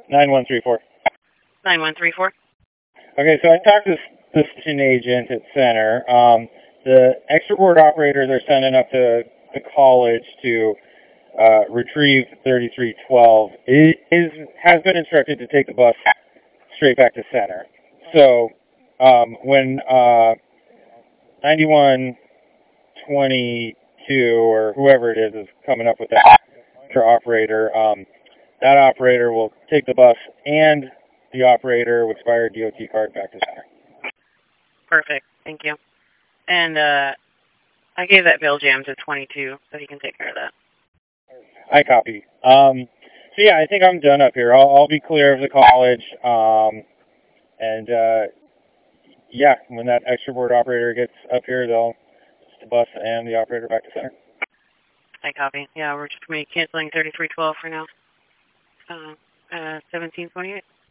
9134. 9134. Okay, so I talked to the station agent at Center. The extra board operators are sending up to the college to retrieve 3312. It has been instructed to take the bus straight back to Center. So when 9122 or whoever it is coming up with that extra operator, that operator will take the bus and the operator with expired DOT card back to Center. Perfect. Thank you. And I gave that bill jam to 22, so he can take care of that. I copy. So yeah, I think I'm done up here. I'll be clear of the college. And yeah, when that extra board operator gets up here, they'll just the bus and the operator back to Center. I copy. Yeah, we're just going to be canceling 3312 for now. 1728.